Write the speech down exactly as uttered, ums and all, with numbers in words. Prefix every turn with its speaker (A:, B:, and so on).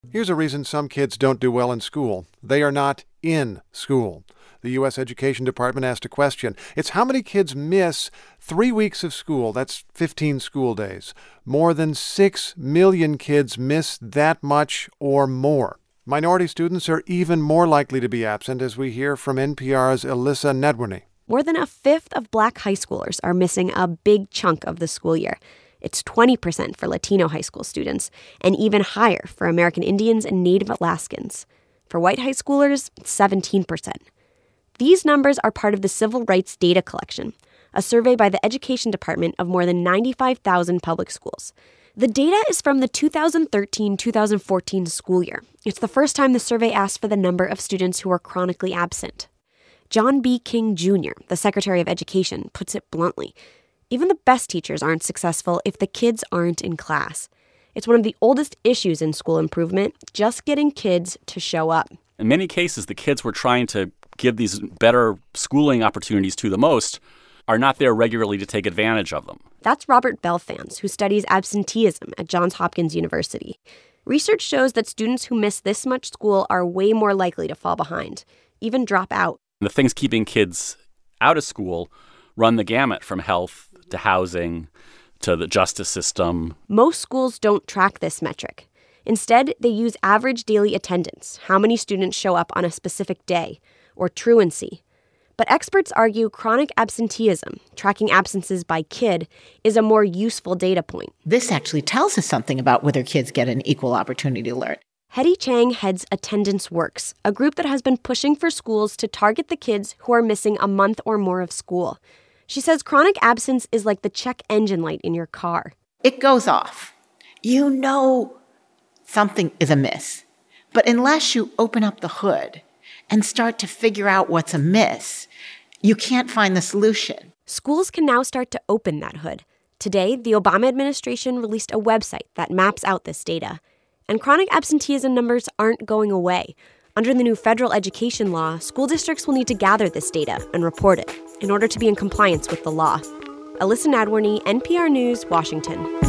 A: Here's a reason some kids don't do well in school. They are not in school. The U S Education Department asked a question. It's how many kids miss three weeks of school. That's fifteen school days. More than six million kids miss that much or more. Minority students are even more likely to be absent, as we hear from N P R's Alyssa Nedwini.
B: More than a fifth of Black high schoolers are missing a big chunk of the school year. It's twenty percent for Latino high school students, and even higher for American Indians and Native Alaskans. For white high schoolers, it's seventeen percent. These numbers are part of the Civil Rights Data Collection, a survey by the Education Department of more than ninety-five thousand public schools. The data is from the two thousand thirteen two thousand fourteen school year. It's the first time the survey asked for the number of students who are chronically absent. John B. King Junior, the Secretary of Education, puts it bluntly. Even the best teachers aren't successful if the kids aren't in class. It's one of the oldest issues in school improvement, just getting kids to show up.
C: In many cases, the kids we're trying to give these better schooling opportunities to the most are not there regularly to take advantage of them.
B: That's Robert Belfans, who studies absenteeism at Johns Hopkins University. Research shows that students who miss this much school are way more likely to fall behind, even drop out.
C: The things keeping kids out of school run the gamut from health to housing to the justice system.
B: Most schools don't track this metric. Instead, they use average daily attendance, how many students show up on a specific day, or truancy. But experts argue chronic absenteeism, tracking absences by kid, is a more useful data point.
D: This actually tells us something about whether kids get an equal opportunity to learn.
B: Hetty Chang heads Attendance Works, a group that has been pushing for schools to target the kids who are missing a month or more of school. She says chronic absence is like the check engine light in your car.
D: It goes off. You know something is amiss. But unless you open up the hood and start to figure out what's amiss, you can't find the solution.
B: Schools can now start to open that hood. Today, the Obama administration released a website that maps out this data. And chronic absenteeism numbers aren't going away. Under the new federal education law, school districts will need to gather this data and report it in order to be in compliance with the law. Alyssa Nadworny, N P R News, Washington.